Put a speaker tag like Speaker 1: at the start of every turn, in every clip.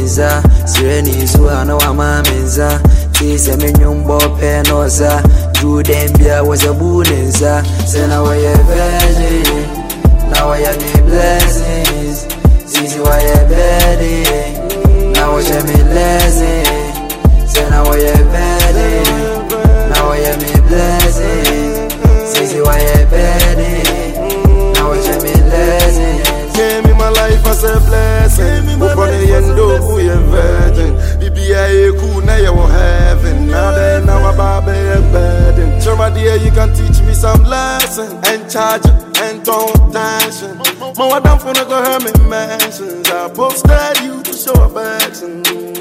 Speaker 1: menza Sireni suana wa mamenza Tise menyumbo penosa Judembia was a boonenza Say now I a virgin Now I have me blessings Sisi why a bedding Now I share me blessings Say now I a bedding Now I have me blessings Sisi why a bedding Now I share me blessings
Speaker 2: Gave me my life as a blessing Upon the end of we a virgin BBA cool now you will heaven Now then now I'm a burden Sure my dear you can teach me some lesson And charge it and don't tension More than for go hear me mentions I posted you to show affection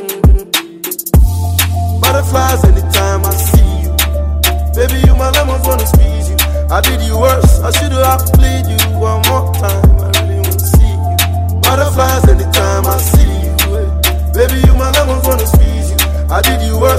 Speaker 2: Butterflies anytime I see you Baby you my lemons wanna squeeze you I did you worse, I should have played you one more time I really wanna see you Butterflies anytime I see you Baby you my lemons wanna squeeze you I did you worse